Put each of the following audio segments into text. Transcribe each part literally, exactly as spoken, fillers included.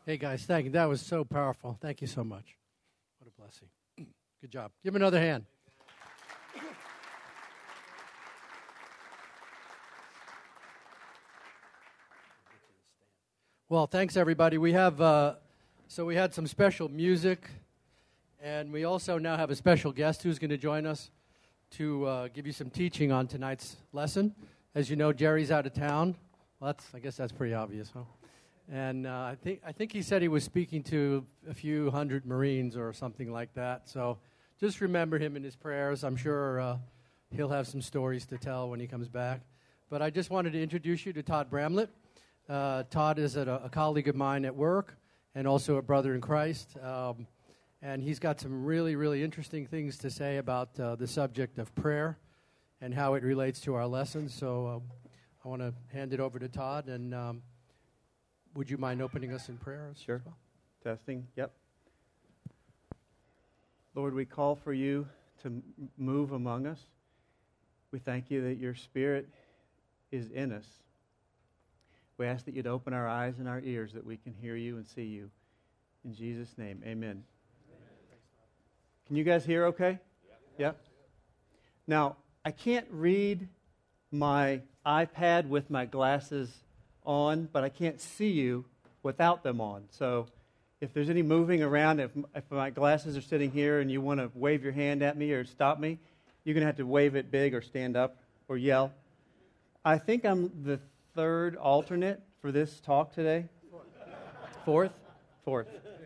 Hey, guys, thank you. That was so powerful. Thank you so much. What a blessing. Good job. Give him another hand. Well, thanks, everybody. We have, uh, so we had some special music, and we also now have a special guest who's going to join us to uh, give you some teaching on tonight's lesson. As you know, Jerry's out of town. Well, that's, I guess that's pretty obvious, huh? And uh, I think I think he said he was speaking to a few hundred Marines or something like that. So just remember him in his prayers. I'm sure uh, he'll have some stories to tell when he comes back. But I just wanted to introduce you to Todd Bramlett. Uh, Todd is a, a colleague of mine at work and also a brother in Christ. Um, and he's got some really, really interesting things to say about uh, the subject of prayer and how it relates to our lessons. So uh, I want to hand it over to Todd. And um, would you mind opening us in prayer as Sure. well? Testing. Yep. Lord, we call for you to m- move among us. We thank you that your Spirit is in us. We ask that you'd open our eyes and our ears that we can hear you and see you. In Jesus' name, amen. Amen. Can you guys hear okay? Yeah. Yep. Now, I can't read my iPad with my glasses on, but I can't see you without them on. So if there's any moving around, if, if my glasses are sitting here and you want to wave your hand at me or stop me, you're going to have to wave it big or stand up or yell. I think I'm the third alternate for this talk today. Fourth? Fourth.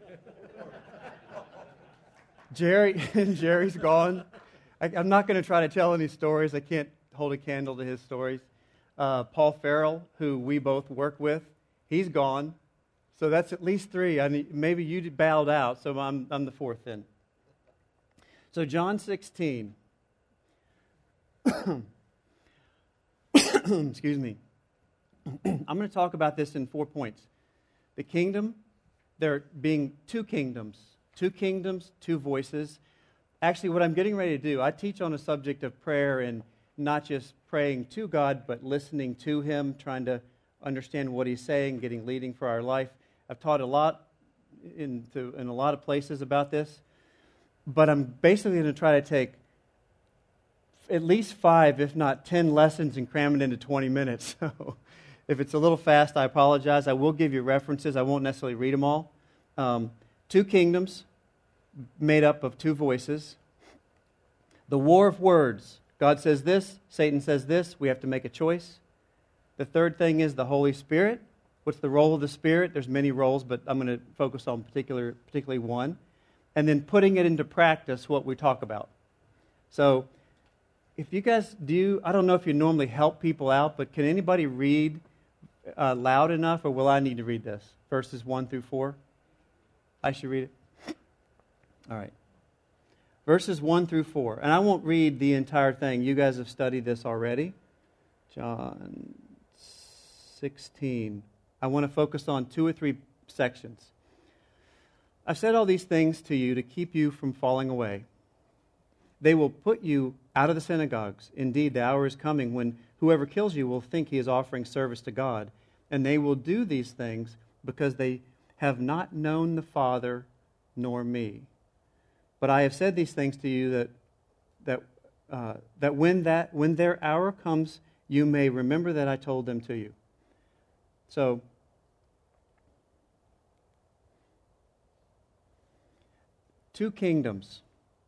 Jerry, Jerry's gone. I, I'm not going to try to tell any stories. I can't hold a candle to his stories. Uh, Paul Farrell, who we both work with, he's gone. So that's at least three. I mean, maybe you bowed out, so I'm, I'm the fourth then. So John sixteen. Excuse me. I'm going to talk about this in four points. The kingdom, there being two kingdoms. Two kingdoms, two voices. Actually, what I'm getting ready to do, I teach on a subject of prayer and not just praying to God, but listening to Him, trying to understand what He's saying, getting leading for our life. I've taught a lot in, to, in a lot of places about this, but I'm basically going to try to take at least five, if not ten lessons and cram it into twenty minutes. So if it's a little fast, I apologize. I will give you references. I won't necessarily read them all. Um, two kingdoms made up of two voices. The war of words. God says this, Satan says this. We have to make a choice. The third thing is the Holy Spirit. What's the role of the Spirit? There's many roles, but I'm going to focus on particular, particularly one. And then putting it into practice, what we talk about. So if you guys do, I don't know if you normally help people out, but can anybody read uh, loud enough, or will I need to read this? Verses one through four? I should read it? All right. Verses one through four. And I won't read the entire thing. You guys have studied this already. John sixteen. I want to focus on two or three sections. I've said all these things to you to keep you from falling away. They will put you out of the synagogues. Indeed, the hour is coming when whoever kills you will think he is offering service to God. And they will do these things because they have not known the Father nor me. But I have said these things to you that that uh, that when that when their hour comes, you may remember that I told them to you. So, two kingdoms.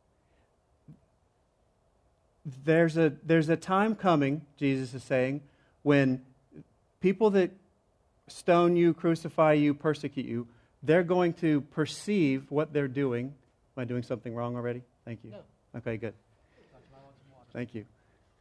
There's a there's a time coming, Jesus is saying, when people that stone you, crucify you, persecute you, they're going to perceive what they're doing. Am I doing something wrong already? Thank you. No. Okay, good. Thank you.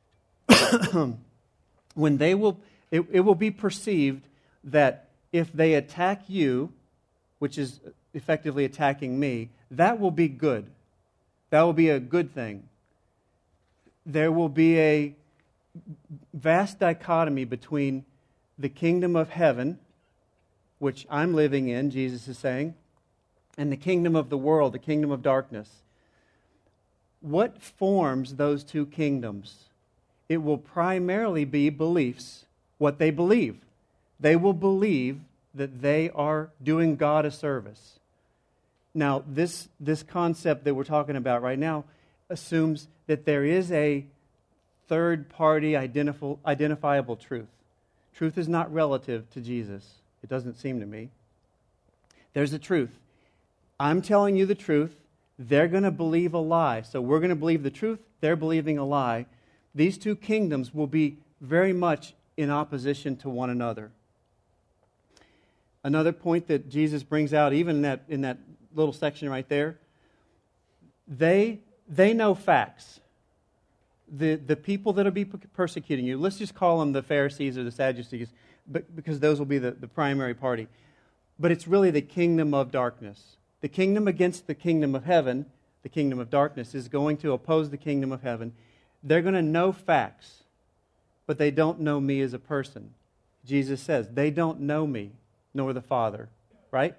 When they will, it, it will be perceived that if they attack you, which is effectively attacking me, that will be good. That will be a good thing. There will be a vast dichotomy between the kingdom of heaven, which I'm living in, Jesus is saying, and the kingdom of the world, the kingdom of darkness. What forms those two kingdoms? It will primarily be beliefs, what they believe. They will believe that they are doing God a service. Now, this, this concept that we're talking about right now assumes that there is a third-party identif- identifiable truth. Truth is not relative to Jesus. It doesn't seem to me. There's a truth. I'm telling you the truth. They're going to believe a lie. So we're going to believe the truth. They're believing a lie. These two kingdoms will be very much in opposition to one another. Another point that Jesus brings out, even in that, in that little section right there, they, they know facts. The, the people that will be persecuting you, let's just call them the Pharisees or the Sadducees, but, because those will be the, the primary party. But it's really the kingdom of darkness. The kingdom against the kingdom of heaven, the kingdom of darkness, is going to oppose the kingdom of heaven. They're going to know facts, but they don't know me as a person. Jesus says, they don't know me, nor the Father. Right?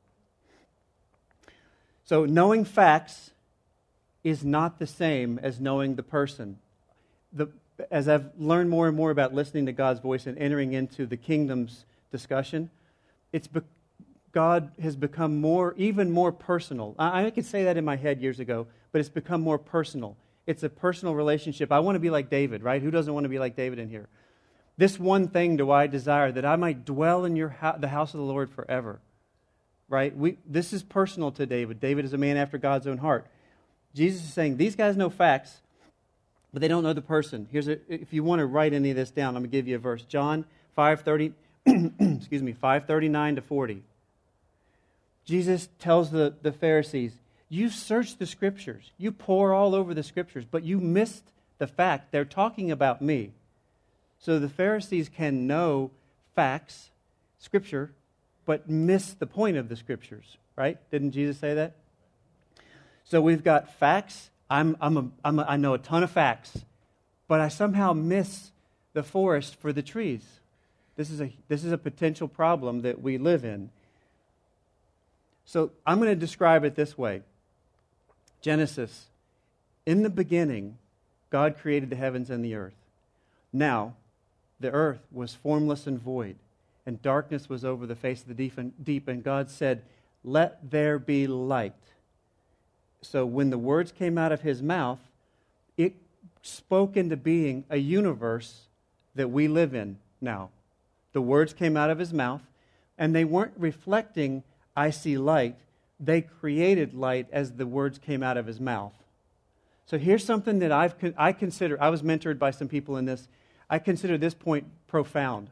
So knowing facts is not the same as knowing the person. The, as I've learned more and more about listening to God's voice and entering into the kingdom's discussion, it's be, God has become more, even more personal. I, I could say that in my head years ago, but it's become more personal. It's a personal relationship. I want to be like David, right? Who doesn't want to be like David in here? This one thing do I desire, that I might dwell in your ho- the house of the Lord forever. Right? We, this is personal to David. David is a man after God's own heart. Jesus is saying, these guys know facts, but they don't know the person. Here's a, if you want to write any of this down, I'm going to give you a verse. John five thirty, excuse me, five thirty-nine to forty. Jesus tells the, the Pharisees, you search the Scriptures. You pore all over the Scriptures, but you missed the fact they're talking about me. So the Pharisees can know facts, Scripture, but miss the point of the Scriptures, right? Didn't Jesus say that? So we've got facts. I'm, I'm a, I'm a, I know a ton of facts, but I somehow miss the forest for the trees. This is a, this is a potential problem that we live in. So I'm going to describe it this way. Genesis. In the beginning, God created the heavens and the earth. Now, the earth was formless and void, and darkness was over the face of the deep, and, deep, and God said, let there be light. So when the words came out of his mouth, it spoke into being a universe that we live in now. The words came out of his mouth, and they weren't reflecting, I see light. They created light as the words came out of his mouth. So here's something that I've I consider, I was mentored by some people in this, I consider this point profound.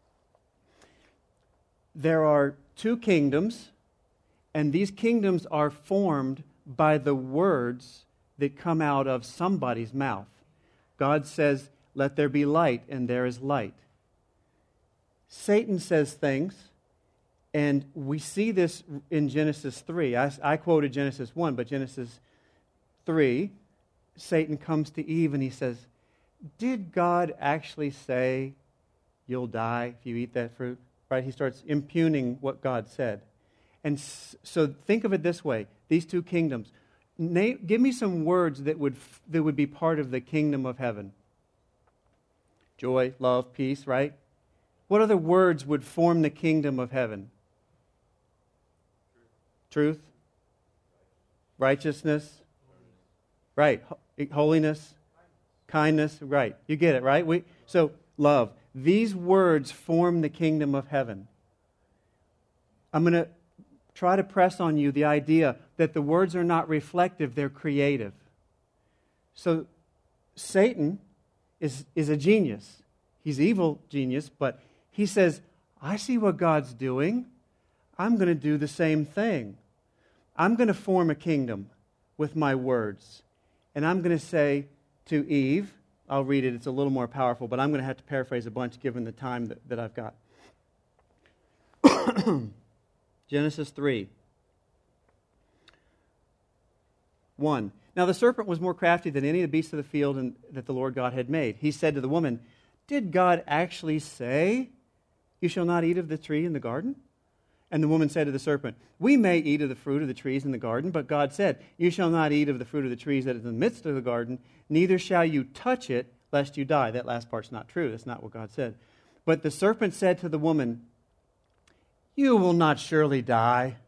There are two kingdoms, and these kingdoms are formed by the words that come out of somebody's mouth. God says, let there be light, and there is light. Satan says things, and we see this in Genesis three. I, I quoted Genesis one, but Genesis three, Satan comes to Eve and he says, did God actually say you'll die if you eat that fruit? Right? He starts impugning what God said. And so think of it this way. These two kingdoms. Name, give me some words that would that would be part of the kingdom of heaven. Joy, love, peace, right? What other words would form the kingdom of heaven? Truth. Righteousness. Right. Holiness. Kindness. Right. You get it, right? We, so, love. These words form the kingdom of heaven. I'm going to try to press on you the idea that the words are not reflective, they're creative. So, Satan is, is a genius. He's evil genius, but he says, I see what God's doing. I'm going to do the same thing. I'm going to form a kingdom with my words. And I'm going to say to Eve, I'll read it, it's a little more powerful, but I'm going to have to paraphrase a bunch given the time that, that I've got. Genesis three. one. Now the serpent was more crafty than any of the beasts of the field and, that the Lord God had made. He said to the woman, did God actually say, you shall not eat of the tree in the garden? And the woman said to the serpent, we may eat of the fruit of the trees in the garden, but God said, you shall not eat of the fruit of the trees that is in the midst of the garden, neither shall you touch it, lest you die. That last part's not true. That's not what God said. But the serpent said to the woman, You will not surely die.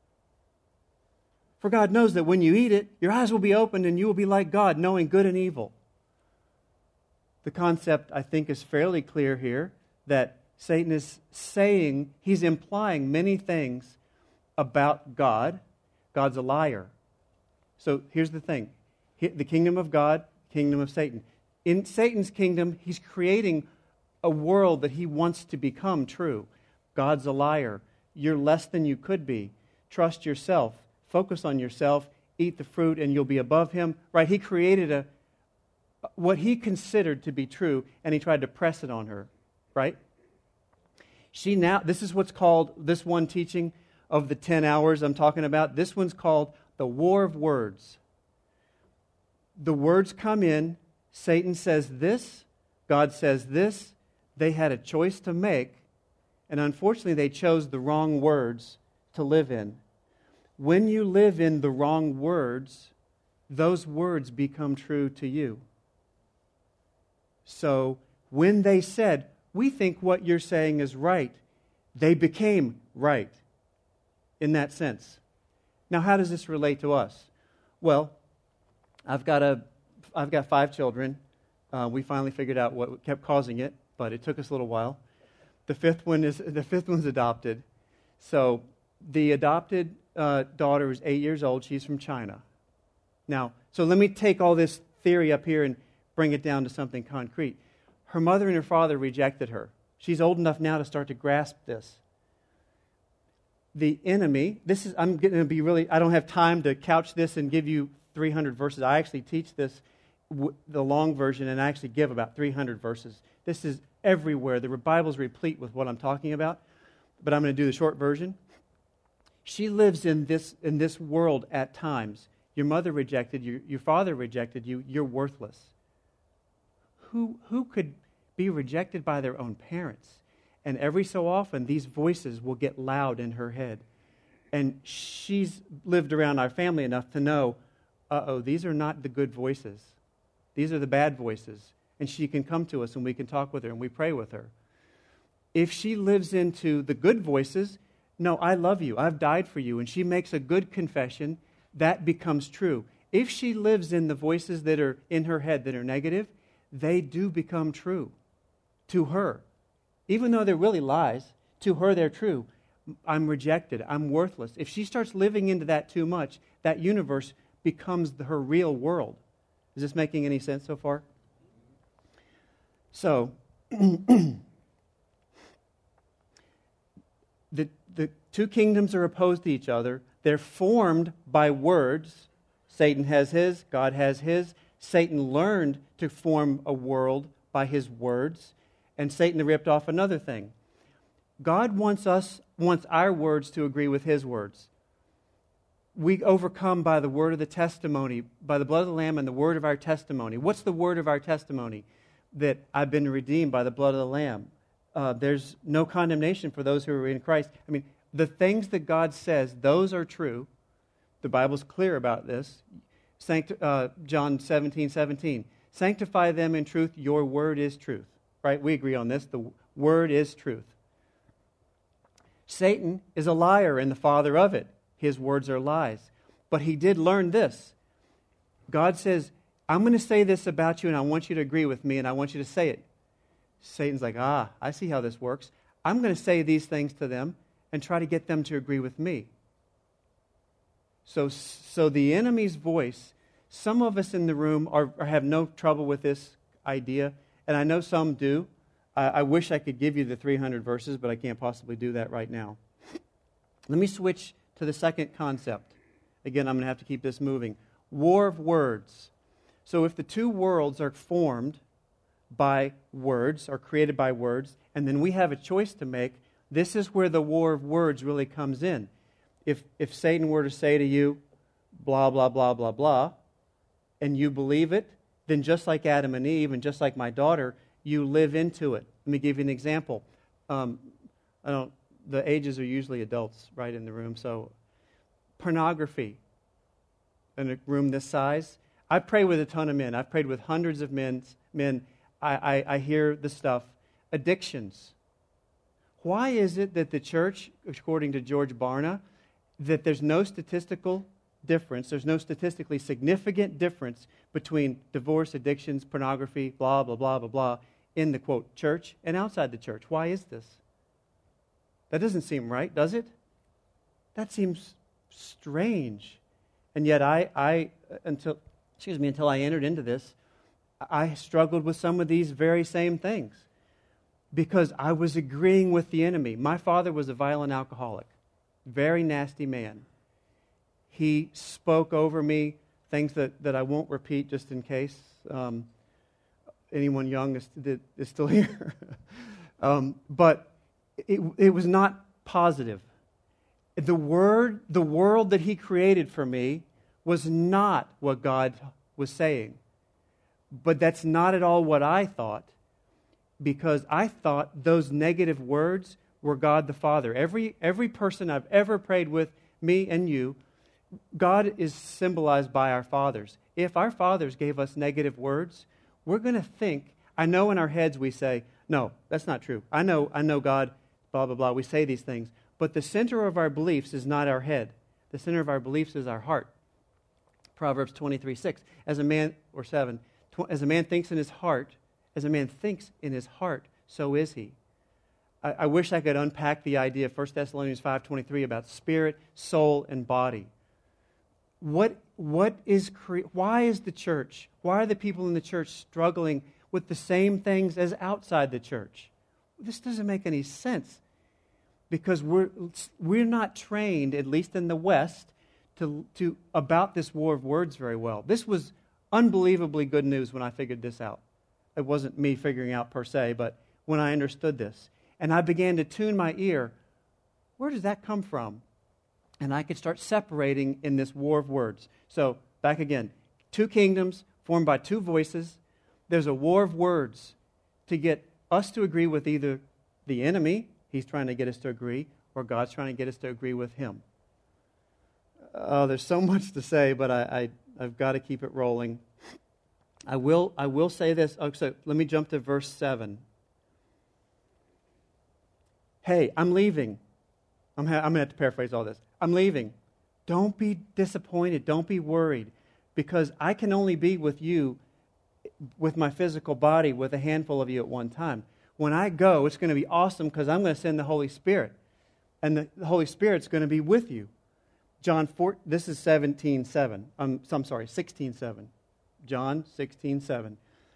For God knows that when you eat it, your eyes will be opened and you will be like God, knowing good and evil. The concept, I think, is fairly clear here, that Satan is saying, he's implying many things about God. God's a liar. So here's the thing. The kingdom of God, kingdom of Satan. In Satan's kingdom, he's creating a world that he wants to become true. God's a liar. You're less than you could be. Trust yourself. Focus on yourself. Eat the fruit and you'll be above him. Right? He created a what he considered to be true, and he tried to press it on her. Right? She now, this is what's called, this one teaching of the ten hours I'm talking about, this one's called the war of words. The words come in, Satan says this, God says this. They had a choice to make, and unfortunately they chose the wrong words to live in. When you live in the wrong words, those words become true to you. So when they said, we think what you're saying is right, they became right in that sense. Now, how does this relate to us? Well, I've got a, I've got five children. Uh, we finally figured out what kept causing it, but it took us a little while. The fifth one is the fifth one's adopted. So the adopted uh, daughter is eight years old. She's from China. Now, so let me take all this theory up here and bring it down to something concrete. Her mother and her father rejected her. She's old enough now to start to grasp this. The enemy, this is, I'm going to be really, I don't have time to couch this and give you three hundred verses. I actually teach this, w- the long version, and I actually give about three hundred verses. This is everywhere. The Bible's replete with what I'm talking about, but I'm going to do the short version. She lives in this, in this world at times. Your mother rejected you, your father rejected you, you're worthless. Who, who could be rejected by their own parents? And every so often, these voices will get loud in her head. And she's lived around our family enough to know, uh-oh, these are not the good voices. These are the bad voices. And she can come to us and we can talk with her and we pray with her. If she lives into the good voices, no, I love you, I've died for you, and she makes a good confession, that becomes true. If she lives in the voices that are in her head that are negative, they do become true to her. Even though they're really lies, to her they're true. I'm rejected. I'm worthless. If she starts living into that too much, that universe becomes the, her real world. Is this making any sense so far? So, the, the two kingdoms are opposed to each other. They're formed by words. Satan has his, God has his. Satan learned to form a world by his words. And Satan ripped off another thing. God wants us, wants our words to agree with his words. We overcome by the word of the testimony, by the blood of the Lamb and the word of our testimony. What's the word of our testimony? That I've been redeemed by the blood of the Lamb. Uh, there's no condemnation for those who are in Christ. I mean, the things that God says, those are true. The Bible's clear about this. Sanct- uh, John seventeen seventeen. Sanctify them in truth, your word is truth. Right? We agree on this. The word is truth. Satan is a liar and the father of it. His words are lies. But he did learn this. God says, I'm going to say this about you and I want you to agree with me and I want you to say it. Satan's like, ah, I see how this works. I'm going to say these things to them and try to get them to agree with me. So, so the enemy's voice, some of us in the room are, are have no trouble with this idea. And I know some do. I, I wish I could give you the three hundred verses, but I can't possibly do that right now. Let me switch to the second concept. Again, I'm going to have to keep this moving. War of words. So if the two worlds are formed by words, or created by words, and then we have a choice to make, this is where the war of words really comes in. If, if Satan were to say to you, blah, blah, blah, blah, blah, and you believe it, then just like Adam and Eve and just like my daughter, you live into it. Let me give you an example. Um, I don't. The ages are usually adults, right, in the room. So, pornography in a room this size. I pray with a ton of men. I've prayed with hundreds of men. Men, I, I, I hear the stuff. Addictions. Why is it that the church, according to George Barna, that there's no statistical difference, there's no statistically significant difference between divorce, addictions, pornography, blah, blah, blah, blah, blah, in the, quote, church and outside the church? Why is this? That doesn't seem right, does it? That seems strange. And yet I, I until, excuse me, until I entered into this, I struggled with some of these very same things because I was agreeing with the enemy. My father was a violent alcoholic, very nasty man. He spoke over me things that, that I won't repeat just in case um, anyone young is, is still here. um, but it, it was not positive. The word, the world that he created for me was not what God was saying. But that's not at all what I thought, because I thought those negative words were God the Father. Every, every person I've ever prayed with, me and you, God is symbolized by our fathers. If our fathers gave us negative words, we're going to think, I know in our heads we say, no, that's not true. I know, I know God, blah, blah, blah. We say these things. But the center of our beliefs is not our head. The center of our beliefs is our heart. Proverbs twenty-three six. As a man, or seven, tw- as a man thinks in his heart, as a man thinks in his heart, so is he. I, I wish I could unpack the idea of First Thessalonians five twenty-three about spirit, soul, and body. What, what is cre- why is the church, why are the people in the church struggling with the same things as outside the church? This doesn't make any sense. Because we're, we're not trained, at least in the West, to, to about this war of words very well. This was unbelievably good news when I figured this out. It wasn't me figuring out per se, but when I understood this. And I began to tune my ear. Where does that come from? And I could start separating in this war of words. So, back again. Two kingdoms formed by two voices. There's a war of words to get us to agree with either the enemy, he's trying to get us to agree, or God's trying to get us to agree with him. Oh, there's so much to say, but I, I, I've got to keep it rolling. I will, I will say this. Oh, so let me jump to verse seven. Hey, I'm leaving. I'm, ha- I'm going to have to paraphrase all this. I'm leaving. Don't be disappointed. Don't be worried, because I can only be with you, with my physical body, with a handful of you at one time. When I go, it's going to be awesome because I'm going to send the Holy Spirit. And the, the Holy Spirit's going to be with you. John four, this is seventeen seven. Um, I'm sorry, sixteen seven. John sixteen seven.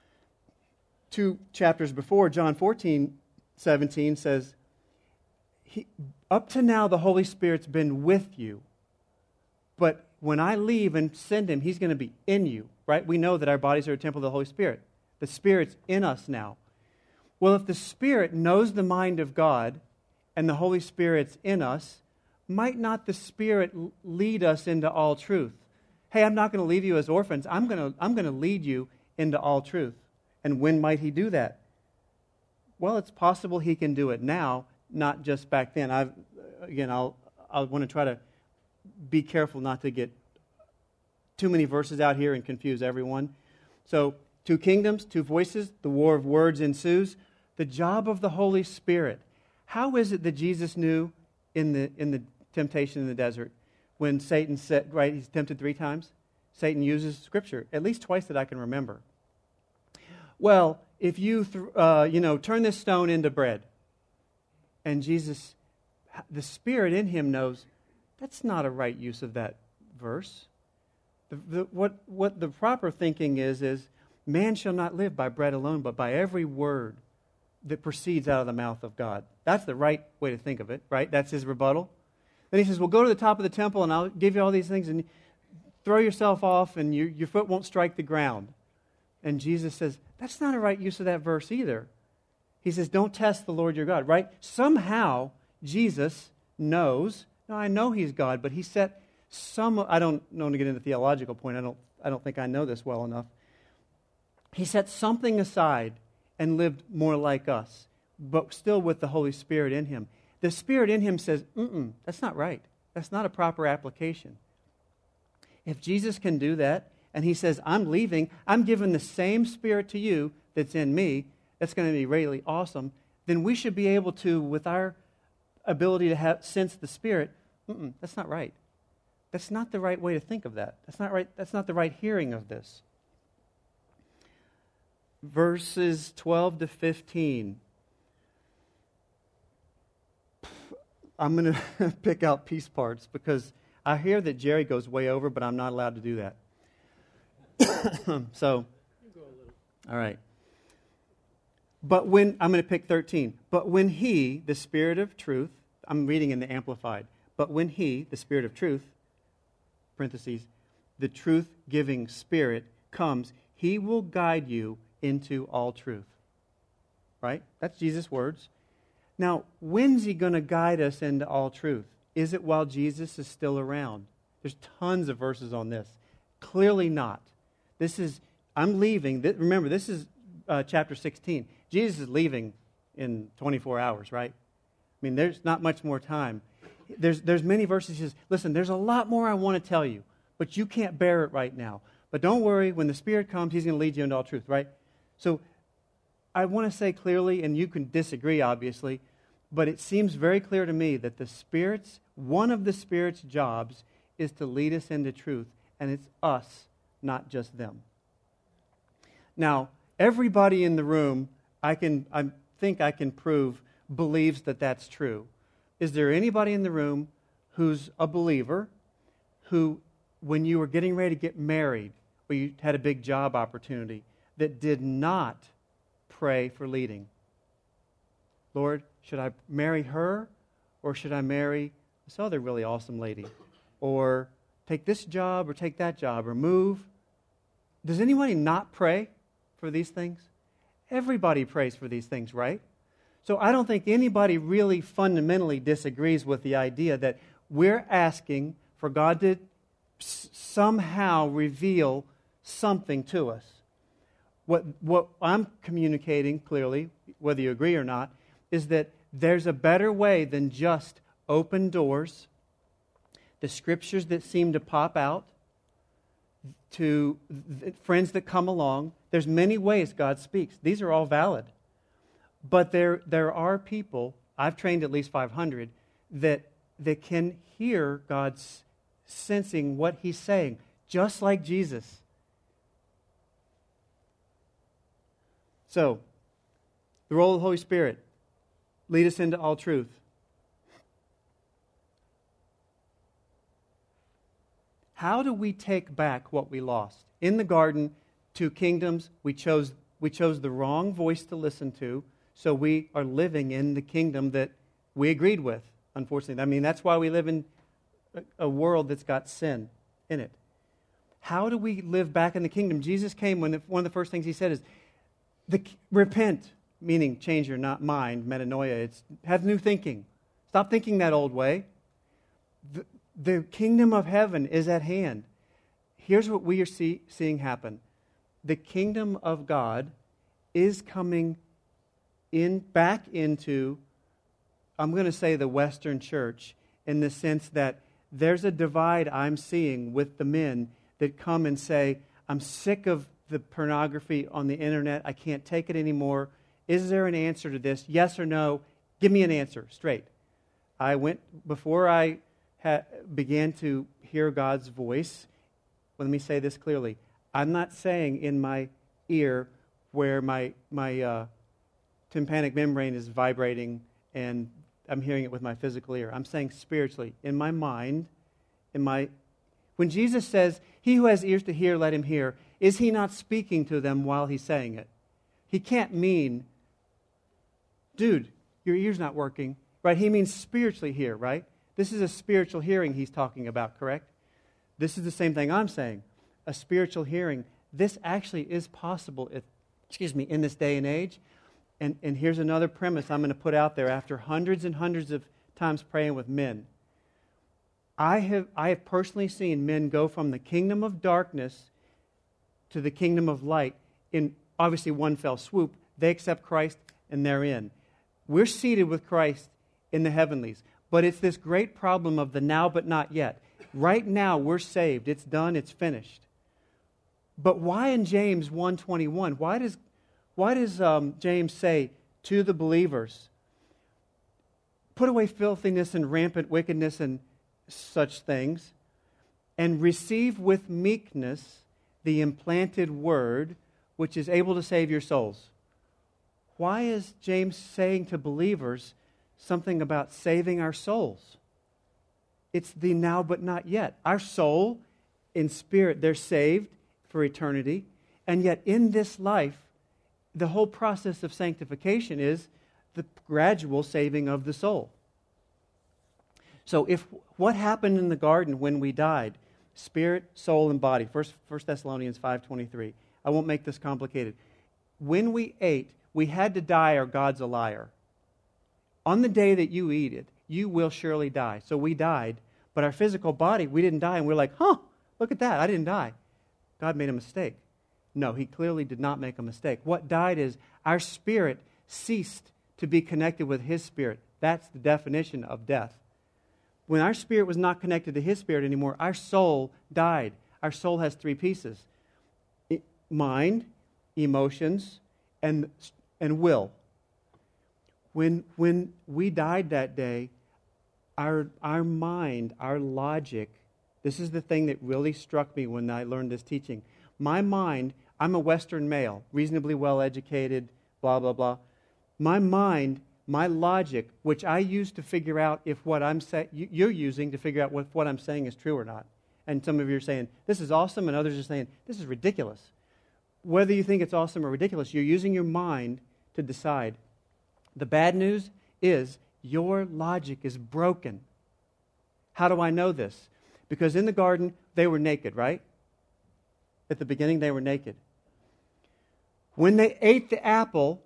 Two chapters before, John fourteen seventeen says, he, up to now the Holy Spirit's been with you. But when I leave and send him, he's going to be in you. Right? We know that our bodies are a temple of the Holy Spirit. The Spirit's in us now. Well, if the Spirit knows the mind of God and the Holy Spirit's in us, might not the Spirit lead us into all truth? Hey, I'm not going to leave you as orphans. I'm going to, I'm going to lead you into all truth. And when might he do that? Well, it's possible he can do it now, not just back then. I've, again, I'll, I want to try to be careful not to get too many verses out here and confuse everyone. So, two kingdoms, two voices, the war of words ensues. The job of the Holy Spirit. How is it that Jesus knew in the in the temptation in the desert when Satan said, right, he's tempted three times? Satan uses Scripture, at least twice that I can remember. Well, if you, th- uh, you know, turn this stone into bread, and Jesus, the Spirit in him knows that's not a right use of that verse. The, the, what what the proper thinking is is man shall not live by bread alone, but by every word that proceeds out of the mouth of God. That's the right way to think of it, right? That's his rebuttal. Then he says, well, go to the top of the temple and I'll give you all these things and throw yourself off and you, your foot won't strike the ground. And Jesus says, that's not a right use of that verse either. He says, don't test the Lord your God, right? Somehow Jesus knows, now I know he's God, but he set some, I don't know to get into the theological point, I don't, I don't think I know this well enough. He set something aside and lived more like us, but still with the Holy Spirit in him. The Spirit in him says, mm-mm, that's not right. That's not a proper application. If Jesus can do that, and he says, I'm leaving, I'm giving the same Spirit to you that's in me, that's going to be really awesome, then we should be able to, with our ability to have, sense the Spirit, mm-mm, that's not right. That's not the right way to think of that. That's not right. That's not the right hearing of this. Verses twelve to fifteen. I'm going to pick out piece parts because I hear that Jerry goes way over, but I'm not allowed to do that. So, all right. But when, I'm going to pick thirteen. But when He, the Spirit of truth, I'm reading in the Amplified. But when He, the Spirit of truth, parentheses, the truth-giving Spirit comes, He will guide you into all truth. Right? That's Jesus' words. Now, when's He going to guide us into all truth? Is it while Jesus is still around? There's tons of verses on this. Clearly not. This is, I'm leaving. Remember, this is uh, chapter sixteen. Jesus is leaving in twenty-four hours, right? I mean, there's not much more time. There's, there's many verses. He says, listen, there's a lot more I want to tell you, but you can't bear it right now. But don't worry, when the Spirit comes, He's going to lead you into all truth, right? So I want to say clearly, and you can disagree, obviously, but it seems very clear to me that the Spirit's, one of the Spirit's jobs is to lead us into truth, and it's us, not just them. Now, everybody in the room, I can, I think I can prove, believes that that's true. Is there anybody in the room who's a believer who, when you were getting ready to get married, or you had a big job opportunity, that did not pray for leading? Lord, should I marry her, or should I marry this other really awesome lady? Or take this job, or take that job, or move? Does anybody not pray for these things? Everybody prays for these things, right? So I don't think anybody really fundamentally disagrees with the idea that we're asking for God to s- somehow reveal something to us. What, what I'm communicating clearly, whether you agree or not, is that there's a better way than just open doors, the scriptures that seem to pop out, to th- friends that come along. There's many ways God speaks. These are all valid. But there, there are people, I've trained at least five hundred, that, that can hear God's sensing what He's saying, just like Jesus. So, the role of the Holy Spirit, lead us into all truth. How do we take back what we lost? In the garden, two kingdoms, we chose, we chose the wrong voice to listen to, so we are living in the kingdom that we agreed with, unfortunately. I mean, that's why we live in a, a world that's got sin in it. How do we live back in the kingdom? Jesus came, when the, one of the first things He said is, the, repent, meaning change your not mind, metanoia. It's have new thinking. Stop thinking that old way. The, the kingdom of heaven is at hand. Here's what we are see, seeing happen. The kingdom of God is coming in back into, I'm going to say, the Western church, in the sense that there's a divide I'm seeing with the men that come and say, I'm sick of the pornography on the internet. I can't take it anymore. Is there an answer to this? Yes or no? Give me an answer, straight. I went, before I ha- began to hear God's voice, let me say this clearly. I'm not saying in my ear where my, my uh, tympanic membrane is vibrating and I'm hearing it with my physical ear. I'm saying spiritually, in my mind, in my... When Jesus says, he who has ears to hear, let him hear, is He not speaking to them while He's saying it? He can't mean, dude, your ear's not working, right? He means spiritually hear, right? This is a spiritual hearing He's talking about, correct? This is the same thing I'm saying. A spiritual hearing. This actually is possible, if, excuse me, in this day and age. And, and here's another premise I'm going to put out there after hundreds and hundreds of times praying with men. I have, I have personally seen men go from the kingdom of darkness to the kingdom of light in obviously one fell swoop. They accept Christ and they're in. We're seated with Christ in the heavenlies. But it's this great problem of the now but not yet. Right now we're saved. It's done. It's finished. But why in James one twenty-one? Why does, why does um, James say to the believers, put away filthiness and rampant wickedness and such things, and receive with meekness the implanted word, which is able to save your souls. Why is James saying to believers something about saving our souls? It's the now but not yet. Our soul, in spirit, they're saved for eternity. And yet in this life, the whole process of sanctification is the gradual saving of the soul. So if what happened in the garden when we died, spirit, soul, and body, First, First Thessalonians five twenty-three, I won't make this complicated. When we ate, we had to die or God's a liar. On the day that you eat it, you will surely die. So we died, but our physical body, we didn't die, and we're like, huh, look at that, I didn't die. God made a mistake. No, he clearly did not make a mistake. What died is our spirit ceased to be connected with his spirit. That's the definition of death. When our spirit was not connected to his spirit anymore, our soul died. Our soul has three pieces: mind, emotions, and, and will. When, when we died that day, our, our mind, our logic, this is the thing that really struck me when I learned this teaching. My mind, I'm a Western male, reasonably well educated, blah, blah, blah. My mind, my logic, which I use to figure out if what I'm saying, you're using to figure out if what I'm saying is true or not. And some of you are saying, this is awesome, and others are saying, this is ridiculous. Whether you think it's awesome or ridiculous, you're using your mind to decide. The bad news is your logic is broken. How do I know this? Because in the garden, they were naked, right? At the beginning, they were naked. When they ate the apple,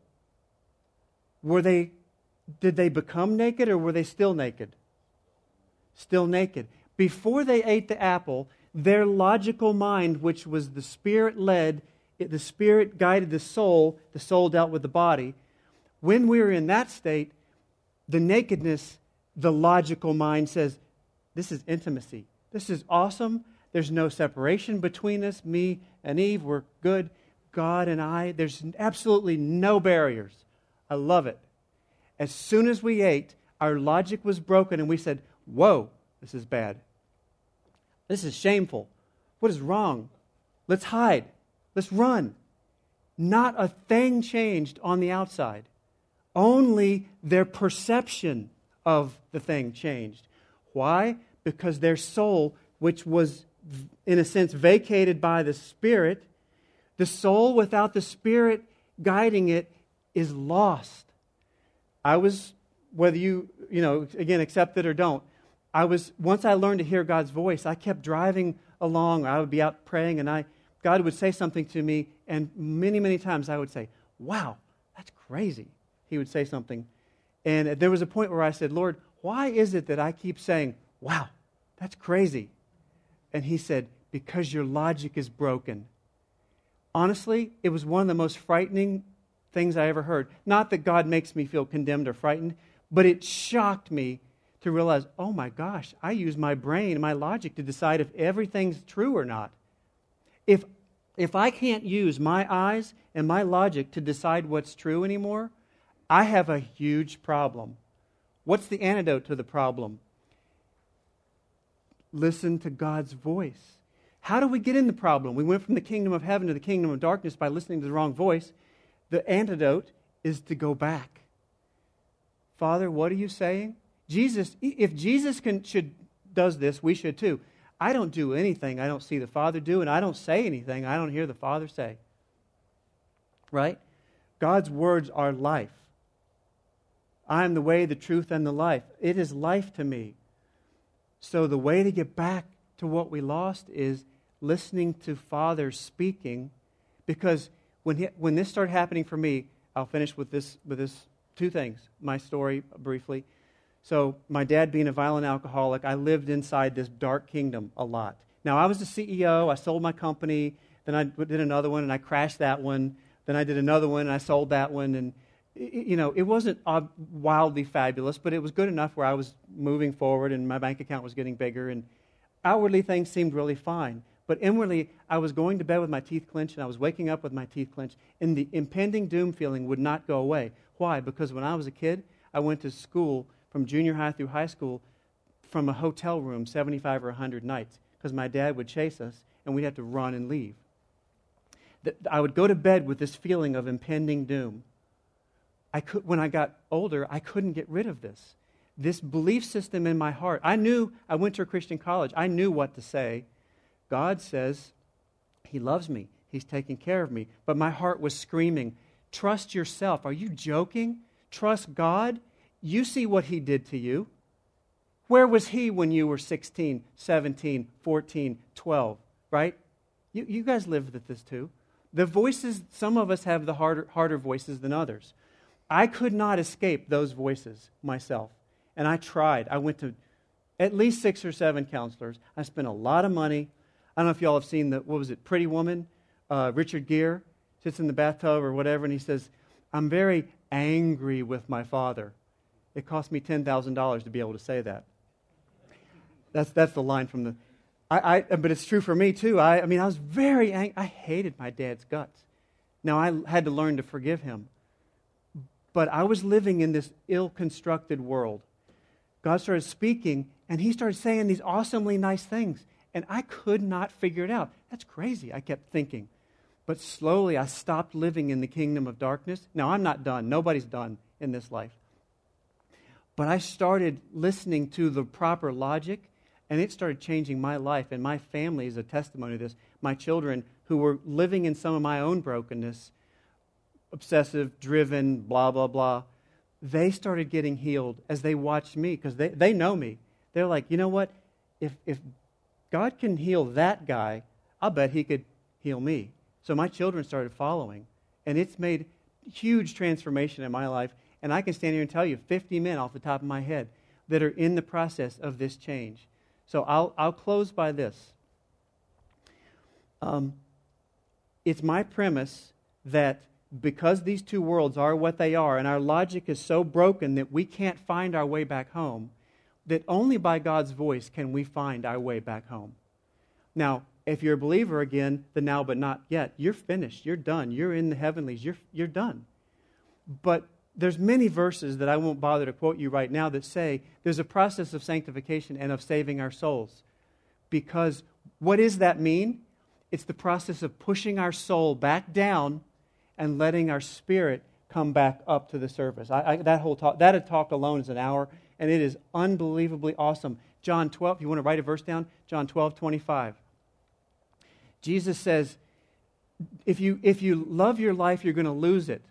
were they, did they become naked or were they still naked? Still naked. Before they ate the apple, their logical mind, which was the Spirit-led, the Spirit guided the soul, the soul dealt with the body. When we were in that state, the nakedness, the logical mind says, this is intimacy. This is awesome. There's no separation between us, me and Eve. We're good. God and I, there's absolutely no barriers. I love it. As soon as we ate, our logic was broken and we said, whoa, this is bad. This is shameful. What is wrong? Let's hide. Let's run. Not a thing changed on the outside. Only their perception of the thing changed. Why? Because their soul, which was in a sense vacated by the Spirit, the soul without the Spirit guiding it is lost. I was, whether you, you know, again, accept it or don't, I was, once I learned to hear God's voice, I kept driving along, I would be out praying, and I, God would say something to me, and many, many times I would say, wow, that's crazy. He would say something. And there was a point where I said, Lord, why is it that I keep saying, wow, that's crazy? And he said, because your logic is broken. Honestly, it was one of the most frightening things I ever heard. Not that God makes me feel condemned or frightened, but it shocked me to realize, oh my gosh, I use my brain and my logic to decide if everything's true or not. If, if I can't use my eyes and my logic to decide what's true anymore, I have a huge problem. What's the antidote to the problem? Listen to God's voice. How do we get in the problem? We went from the kingdom of heaven to the kingdom of darkness by listening to the wrong voice. The antidote is to go back. Father, what are you saying? Jesus, if Jesus can, should does this, we should too. I don't do anything I don't see the Father do, and I don't say anything I don't hear the Father say. Right? God's words are life. I am the way, the truth, and the life. It is life to me. So the way to get back to what we lost is listening to Father speaking, because when he, when this started happening for me, I'll finish with this with this two things. My story briefly. So my dad being a violent alcoholic, I lived inside this dark kingdom a lot. Now I was the C E O. I sold my company. Then I did another one, and I crashed that one. Then I did another one, and I sold that one, and you know, it wasn't wildly fabulous, but it was good enough where I was moving forward and my bank account was getting bigger, and outwardly things seemed really fine. But inwardly, I was going to bed with my teeth clenched, and I was waking up with my teeth clenched, and the impending doom feeling would not go away. Why? Because when I was a kid, I went to school from junior high through high school from a hotel room seventy-five or one hundred nights because my dad would chase us and we'd have to run and leave. I would go to bed with this feeling of impending doom. I could, when I got older, I couldn't get rid of this. This belief system in my heart. I knew, I went to a Christian college. I knew what to say. God says He loves me. He's taking care of me. But my heart was screaming, trust yourself. Are you joking? Trust God? You see what He did to you. Where was He when you were sixteen, seventeen, fourteen, twelve, right? You, you guys lived with this too. The voices, some of us have the harder, harder voices than others. I could not escape those voices myself. And I tried. I went to at least six or seven counselors. I spent a lot of money. I don't know if y'all have seen the, what was it, Pretty Woman? Uh, Richard Gere sits in the bathtub or whatever, and he says, I'm very angry with my father. It cost me ten thousand dollars to be able to say that. That's that's the line from the... I, I, but it's true for me, too. I, I mean, I was very angry. I hated my dad's guts. Now, I had to learn to forgive him. But I was living in this ill-constructed world. God started speaking, and He started saying these awesomely nice things. And I could not figure it out. That's crazy, I kept thinking. But slowly, I stopped living in the kingdom of darkness. Now, I'm not done. Nobody's done in this life. But I started listening to the proper logic, and it started changing my life. And my family is a testimony to this. My children, who were living in some of my own brokenness, obsessive, driven, blah, blah, blah, they started getting healed as they watched me, because they, they know me. They're like, you know what? If if God can heal that guy, I'll bet He could heal me. So my children started following, and it's made huge transformation in my life. And I can stand here and tell you fifty men off the top of my head that are in the process of this change. So I'll I'll close by this. Um, it's my premise that because these two worlds are what they are, and our logic is so broken that we can't find our way back home, that only by God's voice can we find our way back home. Now, if you're a believer again, the now but not yet, you're finished, you're done, you're in the heavenlies, you're you're done. But there's many verses that I won't bother to quote you right now that say there's a process of sanctification and of saving our souls. Because what does that mean? It's the process of pushing our soul back down and letting our spirit come back up to the surface. I, I, that whole talk, that talk alone is an hour, and it is unbelievably awesome. John twelve, if you want to write a verse down, John twelve, twenty-five. Jesus says, if you, if you love your life, you're going to lose it.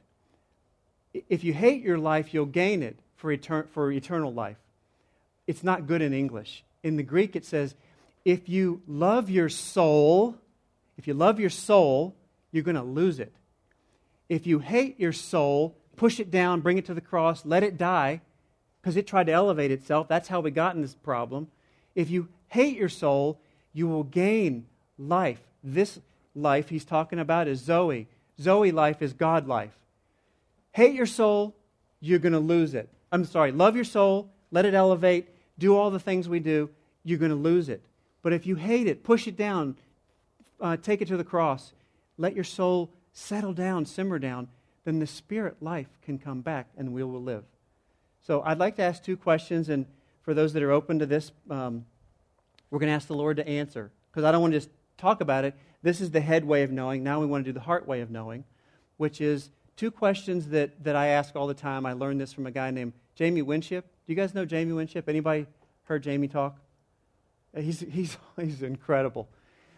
If you hate your life, you'll gain it for, etern- for eternal life. It's not good in English. In the Greek, it says, if you love your soul, if you love your soul, you're going to lose it. If you hate your soul, push it down, bring it to the cross, let it die, because it tried to elevate itself. That's how we got in this problem. If you hate your soul, you will gain life. This life he's talking about is Zoe. Zoe life is God life. Hate your soul, you're going to lose it. I'm sorry, love your soul, let it elevate, do all the things we do, you're going to lose it. But if you hate it, push it down, uh, take it to the cross, let your soul settle down, simmer down, then the spirit life can come back and we will live. So I'd like to ask two questions, and for those that are open to this, um, we're going to ask the Lord to answer, because I don't want to just talk about it. This is the head way of knowing. Now we want to do the heart way of knowing, which is two questions that, that I ask all the time. I learned this from a guy named Jamie Winship. Do you guys know Jamie Winship? Anybody heard Jamie talk? He's he's he's incredible.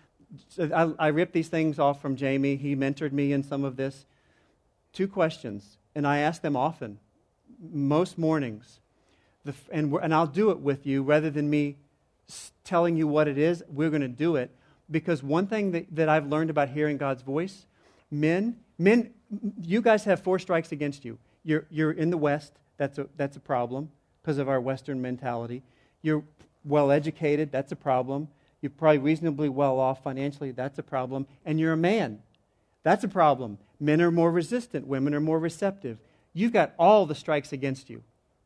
So I, I ripped these things off from Jamie. He mentored me in some of this. Two questions, and I ask them often, most mornings. The, and, and I'll do it with you rather than me telling you what it is. We're going to do it, because one thing that, that I've learned about hearing God's voice, men, men, you guys have four strikes against you. You're you're in the West. That's a that's a problem because of our Western mentality. You're well educated. That's a problem. You're probably reasonably well off financially. That's a problem. And you're a man. That's a problem. Men are more resistant. Women are more receptive. You've got all the strikes against you.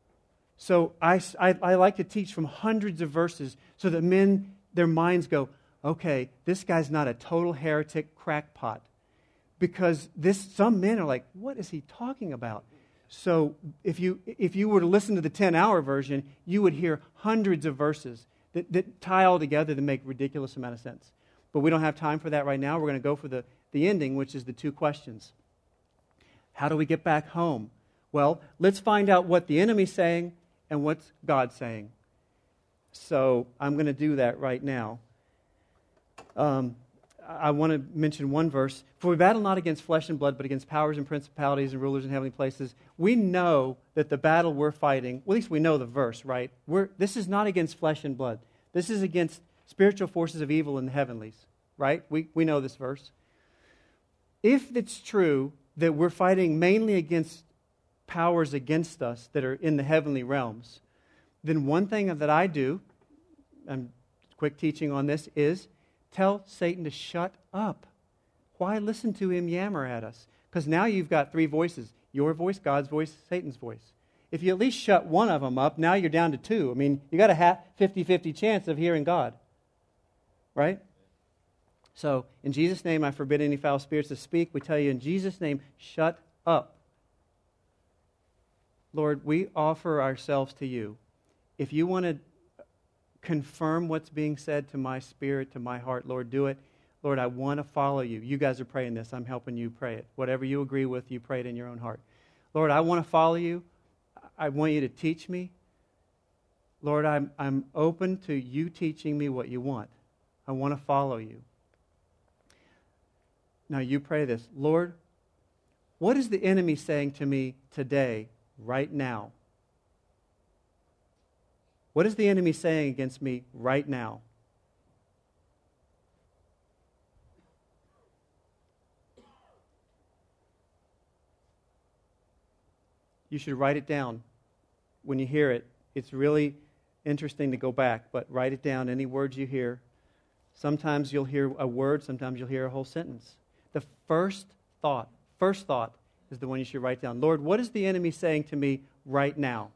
So I, I, I like to teach from hundreds of verses so that men, their minds go, okay, this guy's not a total heretic crackpot. Because this, some men are like, what is he talking about? So if you if you were to listen to the ten-hour version, you would hear hundreds of verses that, that tie all together to make a ridiculous amount of sense. But we don't have time for that right now. We're going to go for the, the ending, which is the two questions. How do we get back home? Well, let's find out what the enemy's saying and what's God saying. So I'm going to do that right now. Um, I want to mention one verse. For we battle not against flesh and blood, but against powers and principalities and rulers in heavenly places. We know that the battle we're fighting, well, at least we know the verse, right? We're, this is not against flesh and blood. This is against spiritual forces of evil in the heavenlies, right? We, we know this verse. If it's true that we're fighting mainly against powers against us that are in the heavenly realms, then one thing that I do, and quick teaching on this, is tell Satan to shut up. Why listen to him yammer at us? Because now you've got three voices. Your voice, God's voice, Satan's voice. If you at least shut one of them up, now you're down to two. I mean, you got a fifty-fifty chance of hearing God. Right? So, in Jesus' name, I forbid any foul spirits to speak. We tell you in Jesus' name, shut up. Lord, we offer ourselves to you. If you want to confirm what's being said to my spirit, to my heart, Lord, do it. Lord, I want to follow you. You guys are praying this. I'm helping you pray it. Whatever you agree with, you pray it in your own heart. Lord, I want to follow you. I want you to teach me. Lord, I'm, I'm open to you teaching me what you want. I want to follow you. Now you pray this. Lord, what is the enemy saying to me today, right now? What is the enemy saying against me right now? You should write it down. When you hear it, it's really interesting to go back, but write it down, any words you hear. Sometimes you'll hear a word, sometimes you'll hear a whole sentence. The first thought, first thought is the one you should write down. Lord, what is the enemy saying to me right now?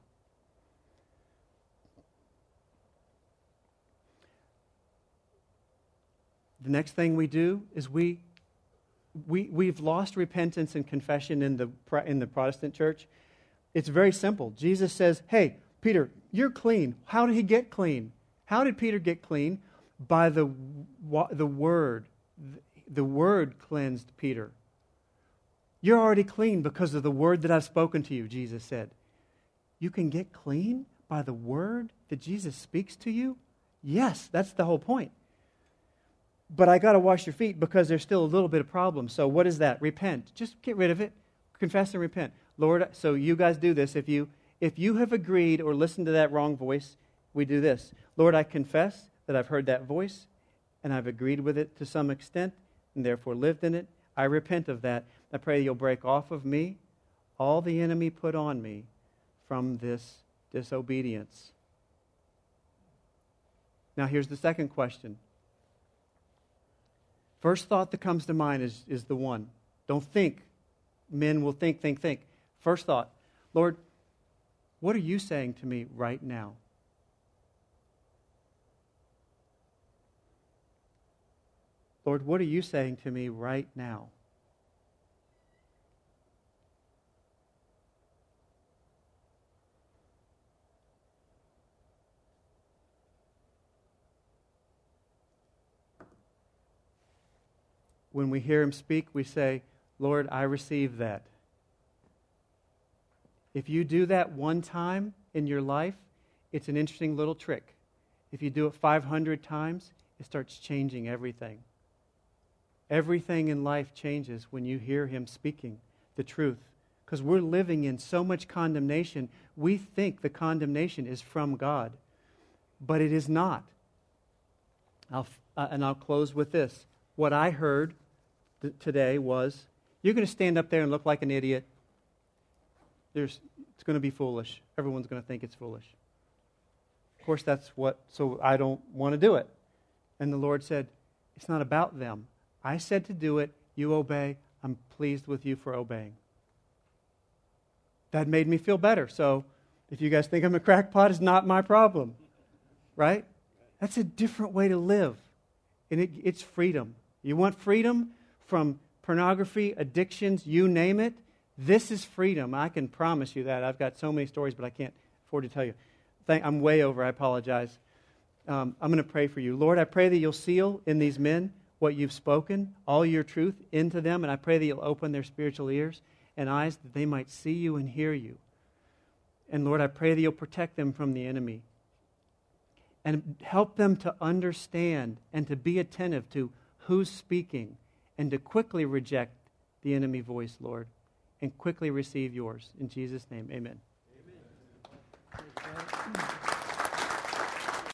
The next thing we do is we, we, we've lost repentance and confession in the, in the Protestant church. It's very simple. Jesus says, hey, Peter, you're clean. How did he get clean? How did Peter get clean? By the, the Word. The Word cleansed Peter. You're already clean because of the Word that I've spoken to you, Jesus said. You can get clean by the Word that Jesus speaks to you? Yes, that's the whole point. But I got to wash your feet because there's still a little bit of problem. So what is that? Repent. Just get rid of it. Confess and repent. Lord, so you guys do this. If you if you have agreed or listened to that wrong voice, we do this. Lord, I confess that I've heard that voice and I've agreed with it to some extent and therefore lived in it. I repent of that. I pray you'll break off of me all the enemy put on me from this disobedience. Now here's the second question. First thought that comes to mind is, is the one. Don't think. Men will think, think, think. First thought, Lord, what are you saying to me right now? Lord, what are you saying to me right now? When we hear him speak, we say, Lord, I receive that. If you do that one time in your life, it's an interesting little trick. If you do it five hundred times, it starts changing everything. Everything in life changes when you hear him speaking the truth. Because we're living in so much condemnation, we think the condemnation is from God. But it is not. I'll, uh, and I'll close with this. What I heard th- today was, you're going to stand up there and look like an idiot. There's, it's going to be foolish. Everyone's going to think it's foolish. Of course, that's what, so I don't want to do it. And the Lord said, it's not about them. I said to do it. You obey. I'm pleased with you for obeying. That made me feel better. So if you guys think I'm a crackpot, it's not my problem. Right? That's a different way to live. And it, it's freedom. You want freedom from pornography, addictions, you name it, This is freedom. I can promise you that. I've got so many stories, but I can't afford to tell you. Thank, I'm way over. I apologize. Um, I'm going to pray for you. Lord, I pray that you'll seal in these men what you've spoken, all your truth into them, and I pray that you'll open their spiritual ears and eyes that they might see you and hear you. And Lord, I pray that you'll protect them from the enemy and help them to understand and to be attentive to who's speaking and to quickly reject the enemy voice, Lord, and quickly receive yours. In Jesus' name, amen. Amen.